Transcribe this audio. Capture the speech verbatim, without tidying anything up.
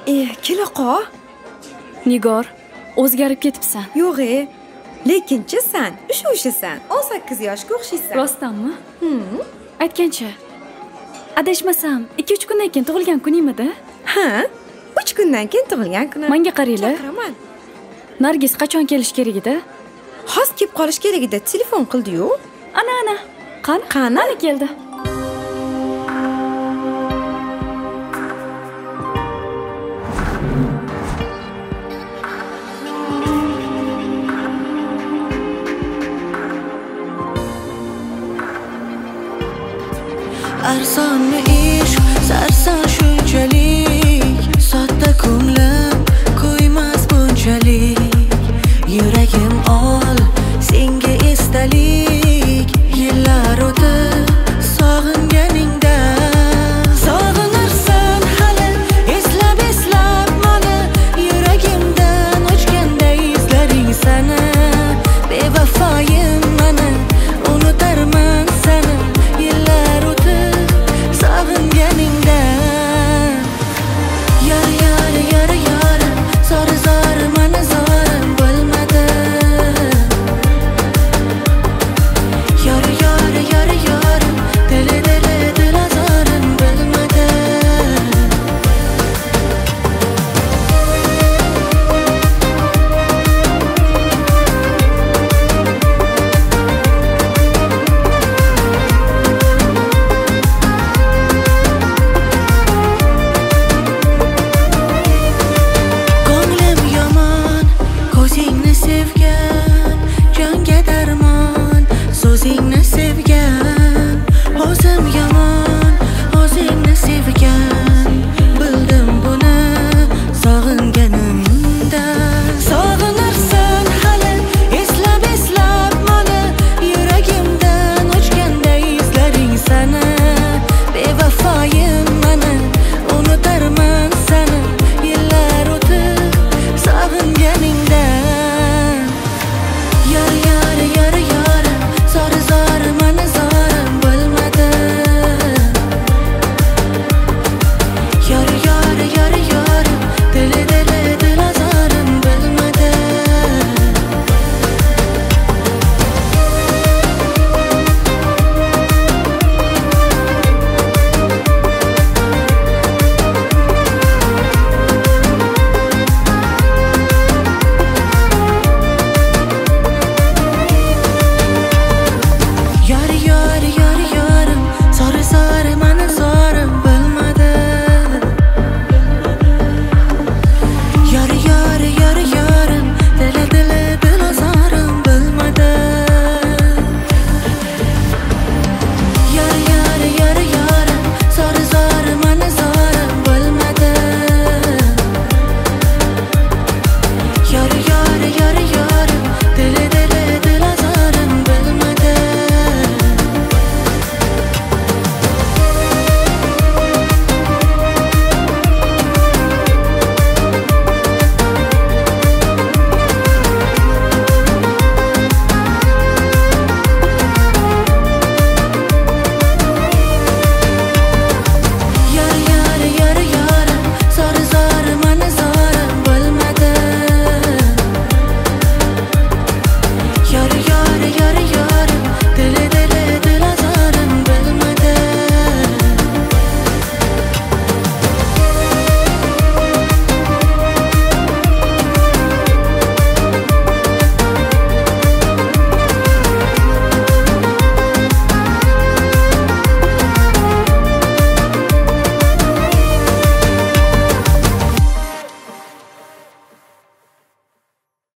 Eh, kela qol. Nigor, o'zgarib ketibsan. Yo'q-e, lekinchi sen o'sha o'shasan. o'n sakkiz yoshga o'xshaysan. Rostdanmi? Hmm. Aytgancha. Adashmasam, ikki uch kundan keyin tug'ilgan kuningmidi? Ha, uch kundan keyin tug'ilgan kunim. Menga qaranglar. Chaqiraman. Nargiz qachon kelish kerak edi? Hozir kelib qolish kerak edi, telefon qildi-yu. Ana ana. Qani? Qani? Ana keldi. Arso